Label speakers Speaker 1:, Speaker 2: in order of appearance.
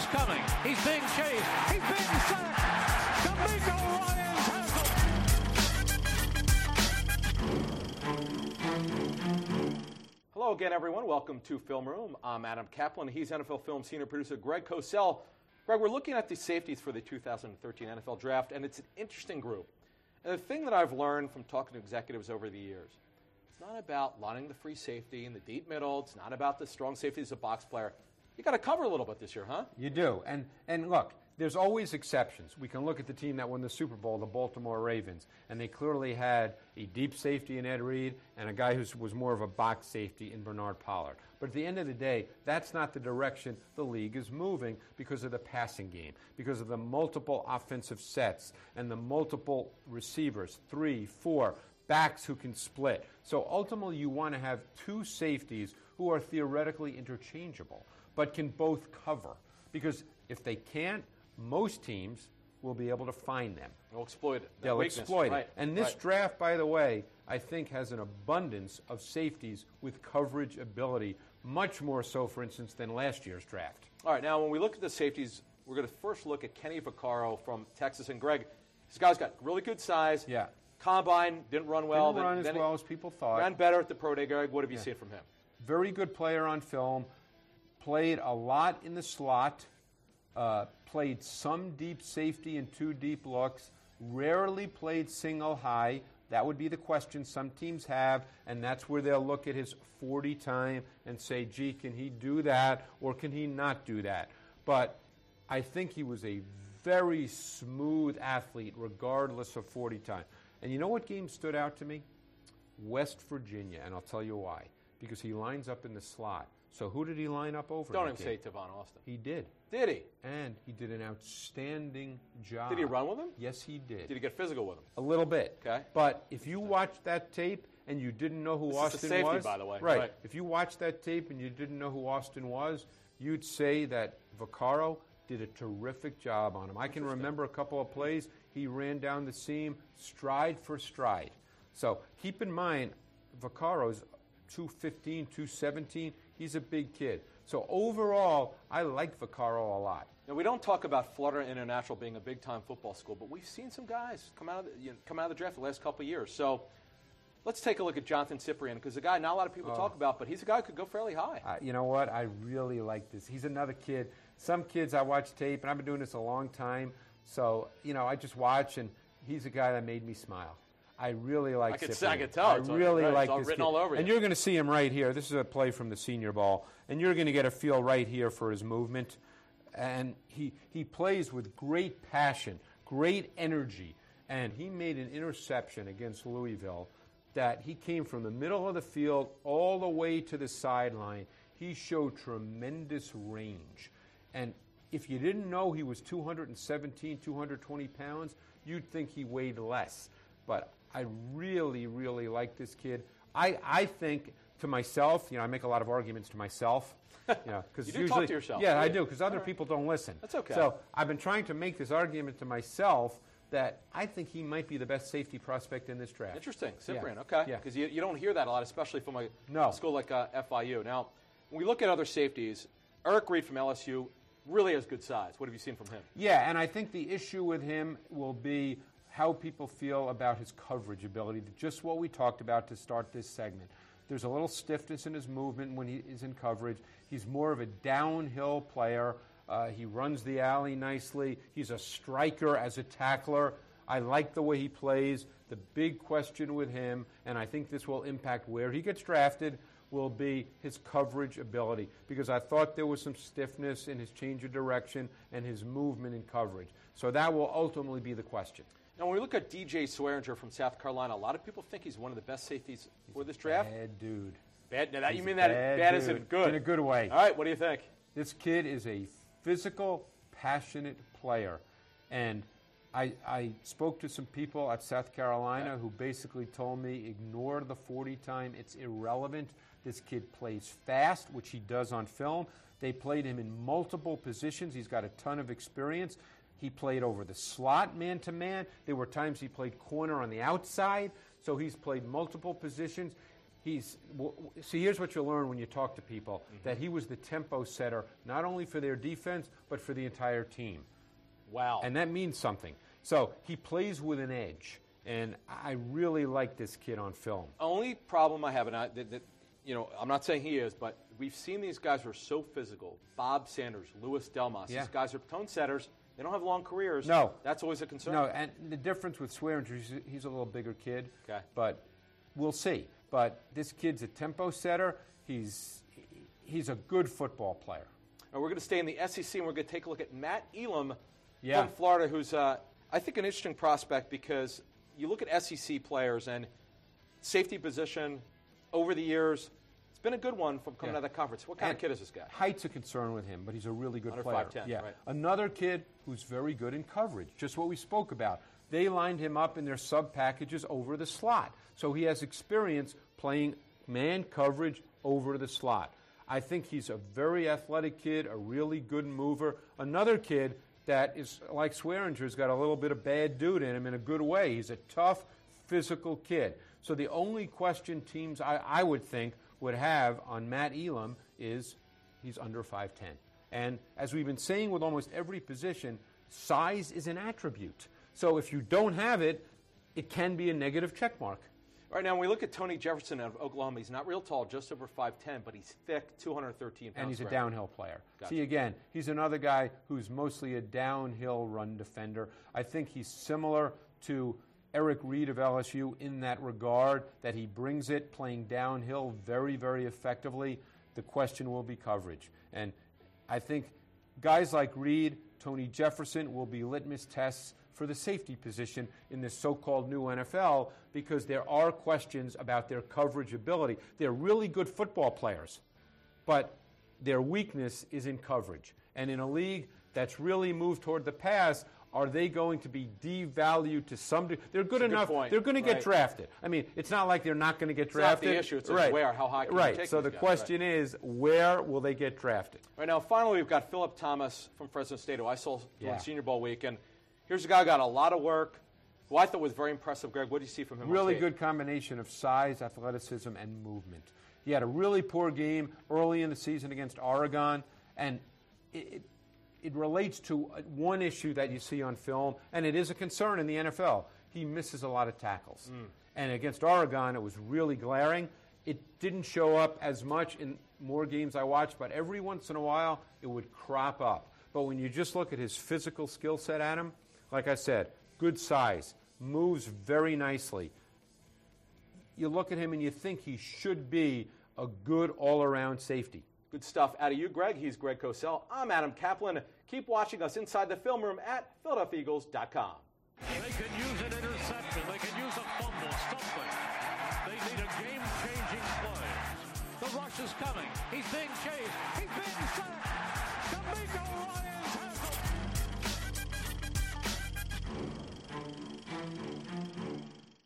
Speaker 1: coming. He's being chased. He's being sacked. D'Amico Ryans has him.
Speaker 2: Hello again, everyone. Welcome to Film Room. I'm Adam Kaplan. He's NFL Film senior producer Greg Cosell. Greg, we're looking at the safeties for the 2013 NFL Draft, and it's an interesting group. And the thing that I've learned from talking to executives over the years, it's not about lining the free safety in the deep middle. It's not about the strong safety as a box player. You got to cover a little bit this year, huh?
Speaker 3: You do. And look, there's always exceptions. We can look at the team that won the Super Bowl, the Baltimore Ravens, and they clearly had a deep safety in Ed Reed and a guy who was more of a box safety in Bernard Pollard. But at the end of the day, that's not the direction the league is moving because of the passing game, because of the multiple offensive sets and the multiple receivers, 3, 4, backs who can split. So ultimately you want to have two safeties who are theoretically interchangeable, but can both cover. Because if they can't, most teams will be able to find them.
Speaker 2: They'll exploit it.
Speaker 3: They'll exploit it. And this draft, by the way, I think has an abundance of safeties with coverage ability, much more so, for instance, than last year's draft.
Speaker 2: All right, now when we look at the safeties, we're going to first look at Kenny Vaccaro from Texas. And Greg, this guy's got really good size.
Speaker 3: Yeah.
Speaker 2: Combine, didn't run well.
Speaker 3: Didn't run as well as people thought.
Speaker 2: Ran better at the Pro Day, Greg. What have you seen from him?
Speaker 3: Very good player on film. Played a lot in the slot. Played some deep safety and 2 deep looks. Rarely played single high. That would be the question some teams have, and that's where they'll look at his 40 time and say, gee, can he do that or can he not do that? But I think he was a very smooth athlete regardless of 40 time. And you know what game stood out to me? West Virginia, and I'll tell you why. Because he lines up in the slot. So who did he line up over?
Speaker 2: Don't even say Tavon Austin.
Speaker 3: He did.
Speaker 2: Did he?
Speaker 3: And he did an outstanding job.
Speaker 2: Did he run with him?
Speaker 3: Yes, he did.
Speaker 2: Did he get physical with him?
Speaker 3: A little bit.
Speaker 2: Okay.
Speaker 3: But if you watched that tape and you didn't know who Austin
Speaker 2: was... This is a safety,
Speaker 3: was,
Speaker 2: by the way.
Speaker 3: Right. If you watched that tape and you didn't know who Austin was, you'd say that Vaccaro did a terrific job on him. I can remember a couple of plays. He ran down the seam stride for stride. So keep in mind, Vaccaro's 215, 217. He's a big kid. So overall, I like Vaccaro a lot.
Speaker 2: Now, we don't talk about Florida International being a big-time football school, but we've seen some guys come out of the draft the last couple of years. So let's take a look at Jonathan Cyprien, because a guy not a lot of people talk about, but he's a guy who could go fairly high.
Speaker 3: You know what? I really like this. He's another kid. Some kids I watch tape, and I've been doing this a long time, so, I just watch, and he's a guy that made me smile. I really like Cyprien.
Speaker 2: I can tell.
Speaker 3: I really like
Speaker 2: it's
Speaker 3: this
Speaker 2: written
Speaker 3: kid.
Speaker 2: all over you.
Speaker 3: And you're going to see him right here. This is a play from the Senior Bowl, and you're going to get a feel right here for his movement. And he plays with great passion, great energy, and he made an interception against Louisville that he came from the middle of the field all the way to the sideline. He showed tremendous range. And if you didn't know he was 217, 220 pounds, you'd think he weighed less. But I really, really like this kid. I think to myself, I make a lot of arguments to myself.
Speaker 2: Because you do talk to yourself.
Speaker 3: Yeah, I do, because other people don't listen.
Speaker 2: That's okay.
Speaker 3: So I've been trying to make this argument to myself that I think he might be the best safety prospect in this draft.
Speaker 2: Interesting. Cyprien, okay.
Speaker 3: Yeah.
Speaker 2: Because you don't hear that a lot, especially from a
Speaker 3: No.
Speaker 2: school like FIU. Now, when we look at other safeties, Eric Reed from LSU really has good size. What have you seen from him?
Speaker 3: Yeah, and I think the issue with him will be how people feel about his coverage ability, just what we talked about to start this segment. There's a little stiffness in his movement when he is in coverage. He's more of a downhill player. He runs the alley nicely. He's a striker as a tackler. I like the way he plays. The big question with him, and I think this will impact where he gets drafted, will be his coverage ability, because I thought there was some stiffness in his change of direction and his movement in coverage. So that will ultimately be the question.
Speaker 2: Now, when we look at DJ Swearinger from South Carolina, a lot of people think he's one of the best safeties for this draft.
Speaker 3: Bad dude.
Speaker 2: Bad? Now,
Speaker 3: He's
Speaker 2: you mean
Speaker 3: a
Speaker 2: that bad
Speaker 3: dude.
Speaker 2: isn't good?
Speaker 3: In a good way.
Speaker 2: All right, what do you think?
Speaker 3: This kid is a physical, passionate player. And I spoke to some people at South Carolina who basically told me, ignore the 40 time. It's irrelevant. This kid plays fast, which he does on film. They played him in multiple positions. He's got a ton of experience. He played over the slot man-to-man. There were times he played corner on the outside, so he's played multiple positions. See, here's what you'll learn when you talk to people, that he was the tempo setter, not only for their defense, but for the entire team.
Speaker 2: Wow.
Speaker 3: And that means something. So he plays with an edge, and I really like this kid on film.
Speaker 2: Only problem I have, and I'm not saying he is, but we've seen these guys who are so physical. Bob Sanders, Louis Delmas.
Speaker 3: Yeah.
Speaker 2: These guys are tone setters. They don't have long careers.
Speaker 3: No.
Speaker 2: That's always a concern.
Speaker 3: No, and the difference with Swearinger, he's a little bigger kid.
Speaker 2: Okay.
Speaker 3: But we'll see. But this kid's a tempo setter. He's a good football player.
Speaker 2: And we're going to stay in the SEC, and we're going to take a look at Matt Elam
Speaker 3: Yeah.
Speaker 2: from Florida, who's, I think, an interesting prospect because you look at SEC players and safety position over the years, it's been a good one from coming out of the conference. What kind of kid is this guy?
Speaker 3: Height's a concern with him, but he's a really good
Speaker 2: Under
Speaker 3: player.
Speaker 2: 5'10",
Speaker 3: yeah.
Speaker 2: right.
Speaker 3: Another kid who's very good in coverage, just what we spoke about. They lined him up in their sub packages over the slot. So he has experience playing man coverage over the slot. I think he's a very athletic kid, a really good mover. Another kid that is like Swearinger's got a little bit of bad dude in him in a good way. He's a tough, physical kid. So the only question teams I would think would have on Matt Elam is he's under 5'10". And as we've been saying with almost every position, size is an attribute. So if you don't have it, it can be a negative check mark.
Speaker 2: Right now, when we look at Tony Jefferson of Oklahoma, he's not real tall, just over 5'10", but he's thick, 213 pounds.
Speaker 3: And he's a
Speaker 2: right?
Speaker 3: downhill player.
Speaker 2: Gotcha.
Speaker 3: See, again, he's another guy who's mostly a downhill run defender. I think he's similar to Eric Reed of LSU in that regard, that he brings it playing downhill very, very effectively. The question will be coverage. And I think guys like Reed, Tony Jefferson will be litmus tests for the safety position in this so-called new NFL because there are questions about their coverage ability. They're really good football players, but their weakness is in coverage. And in a league that's really moved toward the pass, are they going to be devalued to some degree? They're good enough.
Speaker 2: point.
Speaker 3: They're going to get
Speaker 2: Right.
Speaker 3: drafted. I mean, it's not like they're not going to get
Speaker 2: It's not
Speaker 3: drafted.
Speaker 2: the issue. It's
Speaker 3: right.
Speaker 2: where, how high can you
Speaker 3: right.
Speaker 2: take
Speaker 3: So
Speaker 2: these
Speaker 3: the
Speaker 2: guys?
Speaker 3: question is, where will they get drafted?
Speaker 2: Right now, finally, we've got Philip Thomas from Fresno State, who I saw during
Speaker 3: Yeah.
Speaker 2: Senior Bowl week. And here's a guy who got a lot of work, who I thought was very impressive. Greg, what do you see from him?
Speaker 3: Really
Speaker 2: on tape?
Speaker 3: good combination of size, athleticism, and movement. He had a really poor game early in the season against Oregon, and it relates to one issue that you see on film, and it is a concern in the NFL. He misses a lot of tackles. And against Oregon, it was really glaring. It didn't show up as much in more games I watched, but every once in a while, it would crop up. But when you just look at his physical skill set, Adam, like I said, good size, moves very nicely. You look at him and you think he should be a good all-around safety.
Speaker 2: Good stuff out of you, Greg. He's Greg Cosell. I'm Adam Kaplan. Keep watching us inside the film room at PhiladelphiaEagles.com.
Speaker 1: They could use an interception. They could use a fumble, something. They need a game-changing play. The rush is coming. He's being chased. He's being sacked.